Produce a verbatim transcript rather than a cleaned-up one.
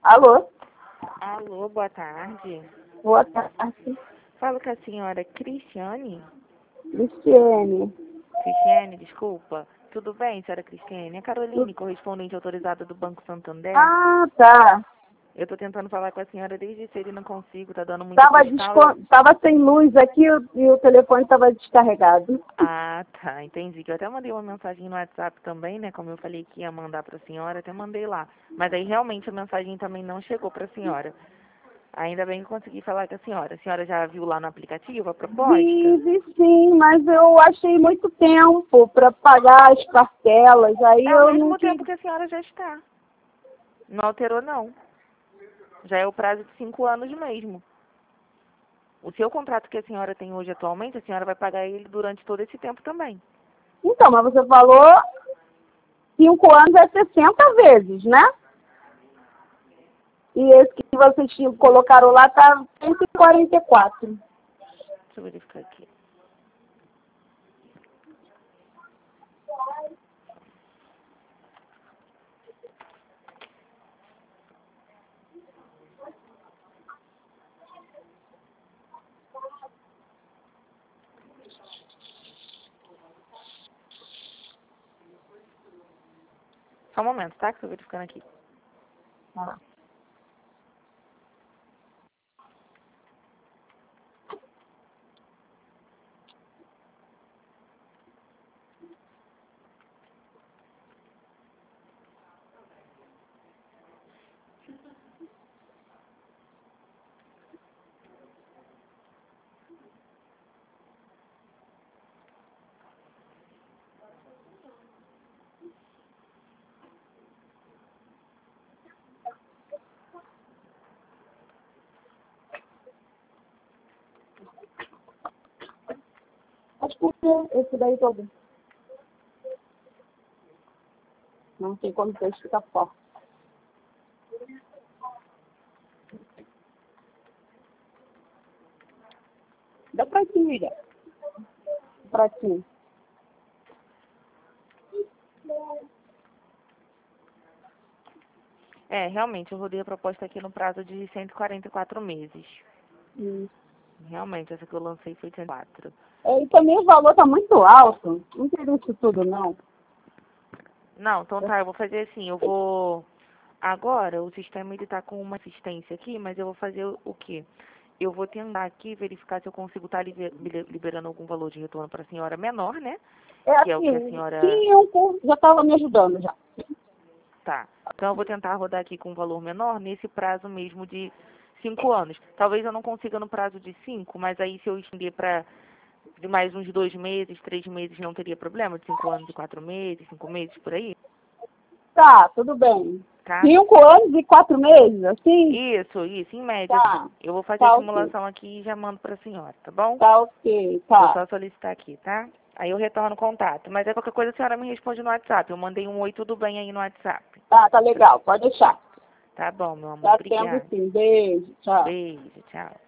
Alô? Alô, boa tarde. Boa tarde. Falo com a senhora Cristiane. Cristiane. Cristiane, desculpa. Tudo bem, senhora Cristiane? É Caroline, correspondente autorizada do Banco Santander. Ah, tá. Eu tô tentando falar com a senhora desde cedo e não consigo, tá dando muita Tava, fiscal. desco... tava sem luz aqui e o telefone tava descarregado. Ah, tá, entendi. Que eu até mandei uma mensagem no WhatsApp também, né? Como eu falei que ia mandar pra senhora, até mandei lá. Mas aí realmente a mensagem também não chegou pra senhora. Ainda bem que eu consegui falar com a senhora. A senhora já viu lá no aplicativo a proposta? Vi, vi sim, mas eu achei muito tempo para pagar as parcelas. Aí É o eu não mesmo quis. tempo que a senhora já está. Não alterou, não. Já é o prazo de cinco anos mesmo. O seu contrato que a senhora tem hoje atualmente, a senhora vai pagar ele durante todo esse tempo também. Então, mas você falou cinco anos é sessenta vezes, né? E esse que vocês tinham- colocaram lá tá cento e quarenta e quatro. Deixa eu verificar aqui. Só um momento, tá? Que eu tô verificando aqui. Ah. Acho que esse daí todo. Não tem como você ficar forte. Dá pratinho, Miriam. Pratinho. É, realmente, eu rodei a proposta aqui no prazo de cento e quarenta e quatro meses. Hum. Realmente, essa que eu lancei foi cento e quatro. É, e também o valor tá muito alto. Não queria isso tudo, não. Não, então tá, eu vou fazer assim, eu vou... Agora, o sistema ele tá com uma assistência aqui, mas eu vou fazer o o quê? Eu vou tentar aqui verificar se eu consigo estar liberando algum valor de retorno para a senhora menor, né? É Que é o que a assim, senhora... cinco já estava me ajudando já. Tá. Então eu vou tentar rodar aqui com um valor menor nesse prazo mesmo de cinco anos. Talvez eu não consiga no prazo de cinco, mas aí se eu estender para de mais uns dois meses, três meses, não teria problema? De cinco anos e quatro meses, cinco meses, por aí? Tá, tudo bem. Tá? Cinco anos e quatro meses, assim? Isso, isso, em média, Tá. sim. Eu vou fazer a Tá ok. simulação aqui e já mando para a senhora, tá bom? Tá ok, Vou tá. só solicitar aqui, tá? Aí eu retorno o contato. Mas é qualquer coisa a senhora me responde no WhatsApp. Eu mandei um oi, tudo bem aí no WhatsApp. Tá, tá legal, pode deixar. Tá bom, meu amor. Tá tendo Obrigada. sim. Beijo, tchau. Beijo, tchau.